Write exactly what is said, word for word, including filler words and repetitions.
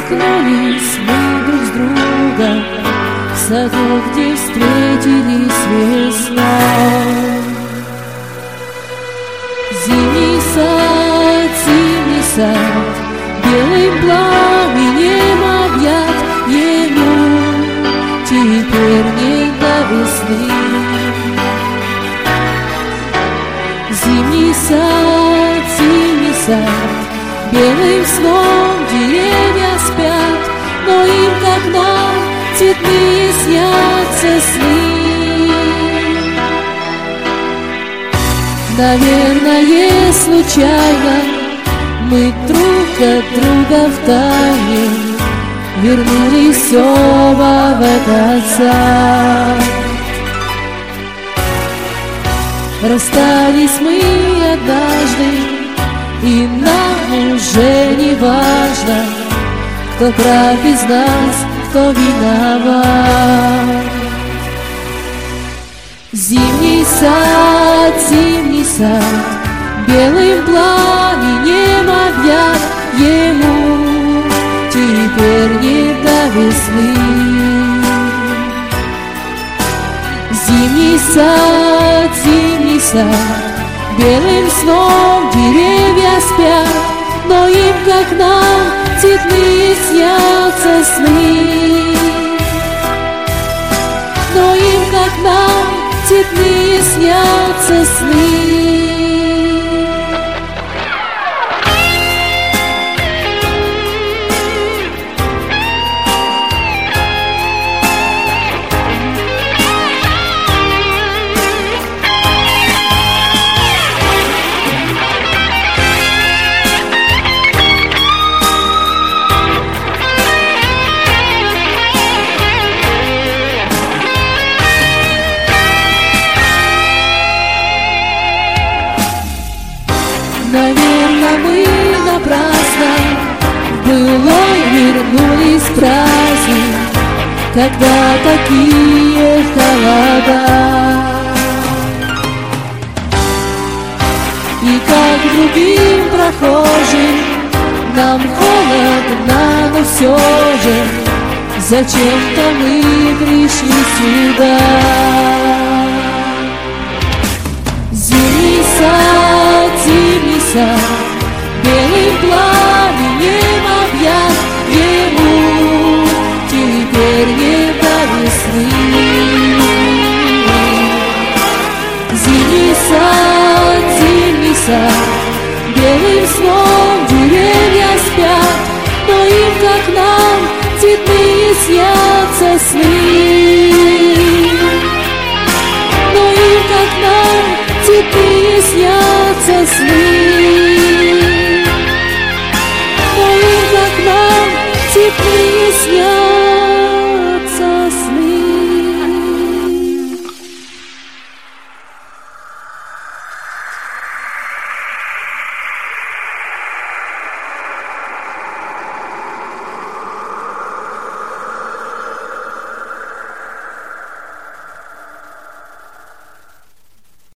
Столкнулись мы друг с другом в саду, где встретились весной. Зимний сад, зимний сад, белым пламенем объят, ему теперь не до весны. Зимний сад, зимний сад, белым сном деревья спят, но им, как нам, цветные снятся сны. Наверное, случайно мы друг от друга втайне вернулись оба в этот сад. Расстались мы однажды, и нам уже не важно, кто прав из нас, кто виноват. Зимний сад, зимний сад, белым пламенем объят, ему теперь не до весны. Зимний сад, зимний сад, белым сном деревья спят, но им, как нам, цветные снятся сны. Но им, как нам, цветные снятся сны. Наверно, мы напрасно в былой вернулись праздник, когда такие холода. И как другим прохожим нам холодно, но все же зачем-то мы пришли сюда. Зимний сад, зимний сад, белым пламенем объят, ему теперь не до весны. Зимний сад, зимний сад, белым сном деревья спят, но им, как нам, цветные снятся сны. Но им, как нам, цветные снятся сны.